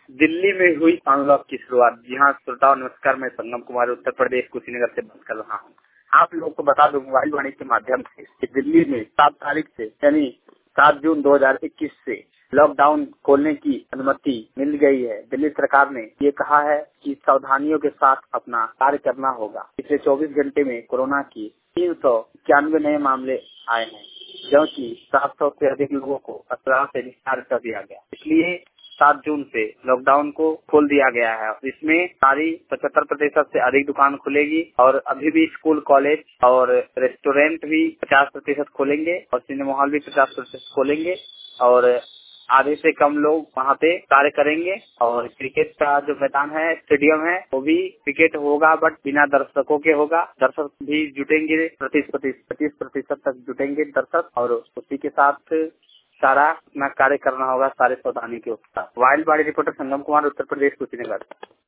दिल्ली में हुई अनलॉक की शुरुआत। जी हाँ श्रोताओं नमस्कार, मैं संगम कुमार उत्तर प्रदेश कुशीनगर से बात कर रहा हूँ। आप लोगों को बता दूं मोबाइल वाणी के माध्यम से कि दिल्ली में 7 तारीख से यानी 7 जून 2021 से लॉकडाउन खोलने की अनुमति मिल गई है। दिल्ली सरकार ने ये कहा है कि सावधानियों के साथ अपना कार्य करना होगा। पिछले 24 घंटे में कोरोना की 391 नए मामले आए हैं, जबकि 700 से अधिक लोगों को अस्पताल से डिस्चार्ज कर दिया गया। इसलिए 7 जून से लॉकडाउन को खोल दिया गया है। इसमें सारी 75% से अधिक दुकान खुलेगी और अभी भी स्कूल, कॉलेज और रेस्टोरेंट भी 50% खोलेंगे और सिनेमा हॉल भी 50% खोलेंगे और आधे से कम लोग वहाँ पे कार्य करेंगे। और क्रिकेट का जो मैदान है, स्टेडियम है, वो भी क्रिकेट होगा बट बिना दर्शकों के होगा। दर्शक भी जुटेंगे, 25% तक जुटेंगे दर्शक और उसी के साथ सारा अपना कार्य करना होगा सारे सावधानी के साथ। Wild body reporter Sangam Kumar, Uttar Pradesh Kushinagar.